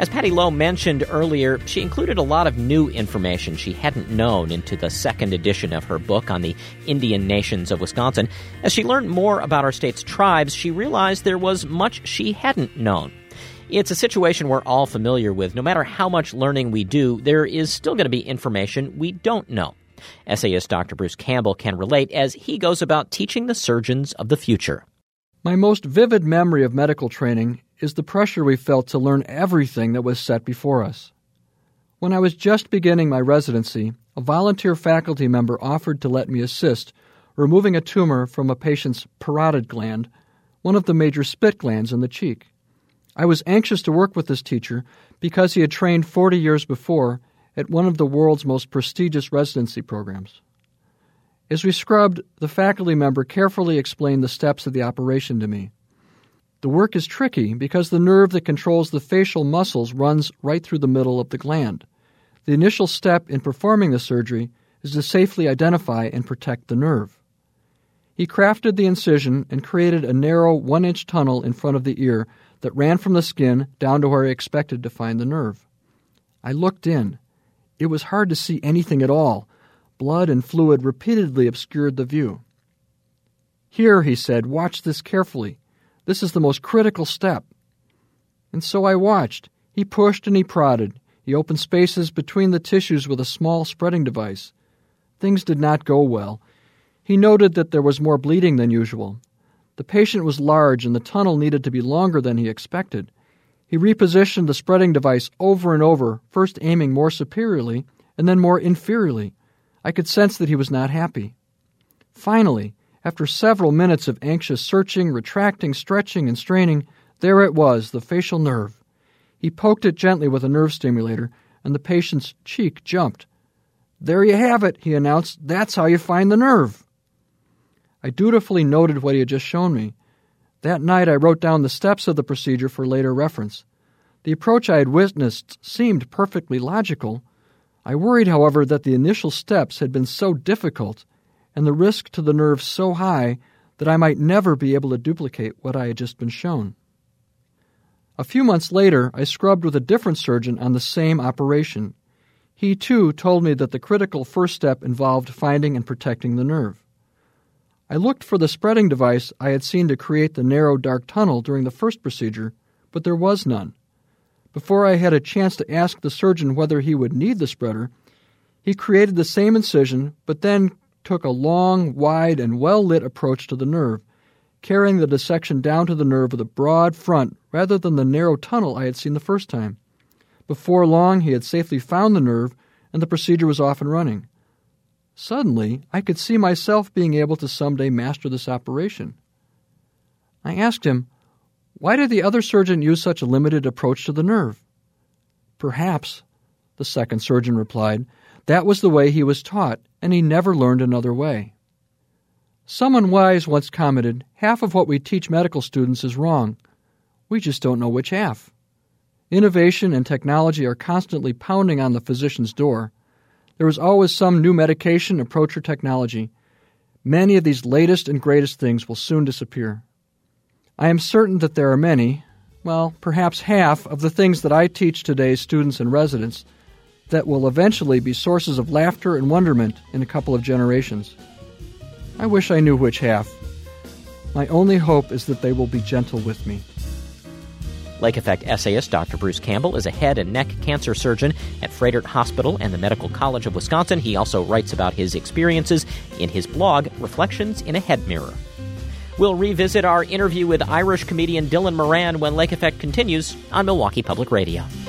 As Patty Lowe mentioned earlier, she included a lot of new information she hadn't known into the second edition of her book on the Indian nations of Wisconsin. As she learned more about our state's tribes, she realized there was much she hadn't known. It's a situation we're all familiar with. No matter how much learning we do, there is still going to be information we don't know. Essayist Dr. Bruce Campbell can relate as he goes about teaching the surgeons of the future. My most vivid memory of medical training is the pressure we felt to learn everything that was set before us. When I was just beginning my residency, a volunteer faculty member offered to let me assist removing a tumor from a patient's parotid gland, one of the major spit glands in the cheek. I was anxious to work with this teacher because he had trained 40 years before at one of the world's most prestigious residency programs. As we scrubbed, the faculty member carefully explained the steps of the operation to me. The work is tricky because the nerve that controls the facial muscles runs right through the middle of the gland. The initial step in performing the surgery is to safely identify and protect the nerve. He crafted the incision and created a narrow 1-inch tunnel in front of the ear that ran from the skin down to where he expected to find the nerve. I looked in. It was hard to see anything at all. Blood and fluid repeatedly obscured the view. "Here," he said, "watch this carefully. This is the most critical step." And so I watched. He pushed and he prodded. He opened spaces between the tissues with a small spreading device. Things did not go well. He noted that there was more bleeding than usual. The patient was large and the tunnel needed to be longer than he expected. He repositioned the spreading device over and over, first aiming more superiorly and then more inferiorly. I could sense that he was not happy. Finally, after several minutes of anxious searching, retracting, stretching, and straining, there it was, the facial nerve. He poked it gently with a nerve stimulator, and the patient's cheek jumped. "There you have it," he announced. "That's how you find the nerve." I dutifully noted what he had just shown me. That night I wrote down the steps of the procedure for later reference. The approach I had witnessed seemed perfectly logical. I worried, however, that the initial steps had been so difficult and the risk to the nerve so high that I might never be able to duplicate what I had just been shown. A few months later, I scrubbed with a different surgeon on the same operation. He, too, told me that the critical first step involved finding and protecting the nerve. I looked for the spreading device I had seen to create the narrow, dark tunnel during the first procedure, but there was none. Before I had a chance to ask the surgeon whether he would need the spreader, he created the same incision, but then took a long, wide, and well-lit approach to the nerve, carrying the dissection down to the nerve with a broad front rather than the narrow tunnel I had seen the first time. Before long, he had safely found the nerve, and the procedure was off and running. Suddenly, I could see myself being able to someday master this operation. I asked him, "Why did the other surgeon use such a limited approach to the nerve?" "Perhaps," the second surgeon replied, "that was the way he was taught, and he never learned another way." Someone wise once commented, "Half of what we teach medical students is wrong. We just don't know which half." Innovation and technology are constantly pounding on the physician's door. There is always some new medication, approach, or technology. Many of these latest and greatest things will soon disappear. I am certain that there are many, perhaps half, of the things that I teach today's students and residents that will eventually be sources of laughter and wonderment in a couple of generations. I wish I knew which half. My only hope is that they will be gentle with me. Lake Effect essayist Dr. Bruce Campbell is a head and neck cancer surgeon at Froedtert Hospital and the Medical College of Wisconsin. He also writes about his experiences in his blog, Reflections in a Head Mirror. We'll revisit our interview with Irish comedian Dylan Moran when Lake Effect continues on Milwaukee Public Radio.